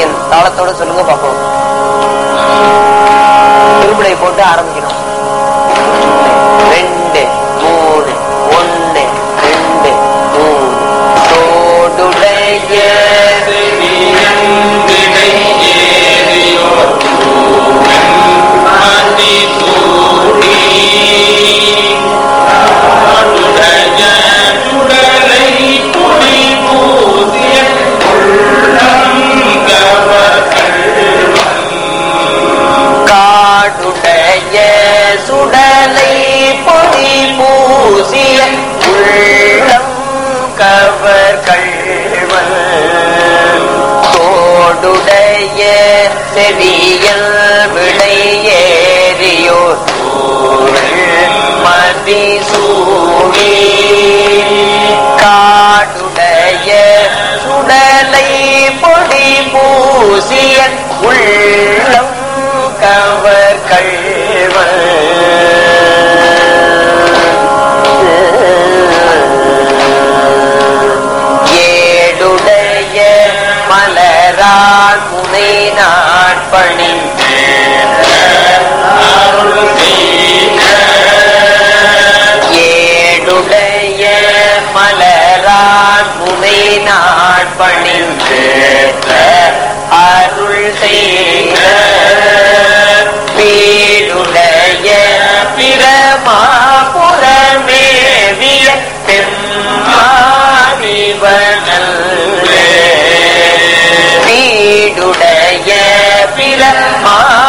கொஞ்சம் தாளத்தோட சொல்லுங்க பாப்போம். திருப்படை போட்டு ஆரம்பிக்கணும். 2 3 1 2 3 தோடுடைய சுடலை பொடி பூசிய உள்ளம் கவர் கள்வன் தோடுடைய செவியல் விளையேறியோர் மதி சூடி காடுடைய சுடலை பொடி பூசிய உள்ளம் கவர் கள்வன் ஏடுடைய மலரால் முனை நாட்பணிந்து ஏடுடைய மலரால் முனை நாட்பணிந்து அருள் செய்த வீடுடைய பிரமாபுரமேவிய தெம்மாரிவனல் வீடுடைய பிரமா